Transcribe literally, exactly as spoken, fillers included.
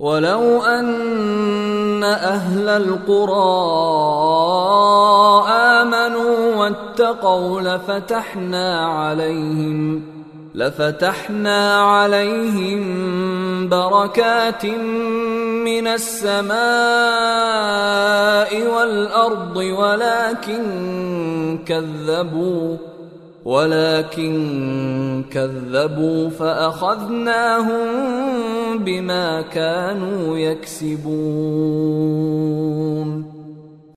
ولو أن أهل القرى آمنوا واتقوا لفتحنا عليهم لفتحنا عليهم بركات من السماء والأرض ولكن كذبوا ولكن كذبوا فأخذناهم بما كانوا يكسبون.